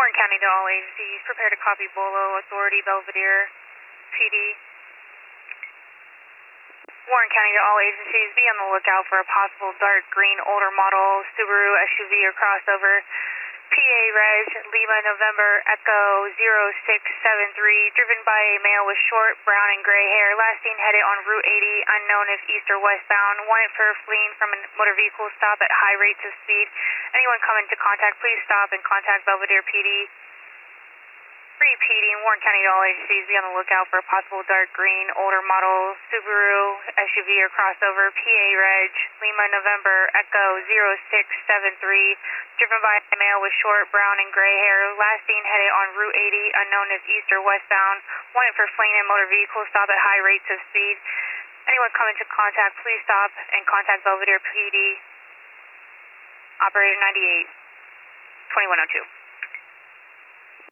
Warren County to all agencies. Prepare to copy Bolo, Authority, Belvedere, PD. Warren County to all agencies. Be on the lookout for a possible dark green older model Subaru SUV or crossover. PA Reg, Lima, November, Echo 0673, driven by a male with short, brown, and gray hair, last seen headed on Route 80, unknown if east or westbound, wanted for fleeing from a motor vehicle stop at high rates of speed. Anyone coming to contact, please stop and contact Belvedere PD. Repeating, Warren County to all agencies, be on the lookout for a possible dark green, older model Subaru SUV or crossover, PA Reg, Lima, November, Echo 0673, driven by a male with short, brown, and gray hair, last seen headed on Route 80, unknown if east or westbound, wanted for fleeing a motor vehicle stop at high rates of speed. Anyone coming to contact, please stop and contact Belvedere PD. Operator 98, 2102.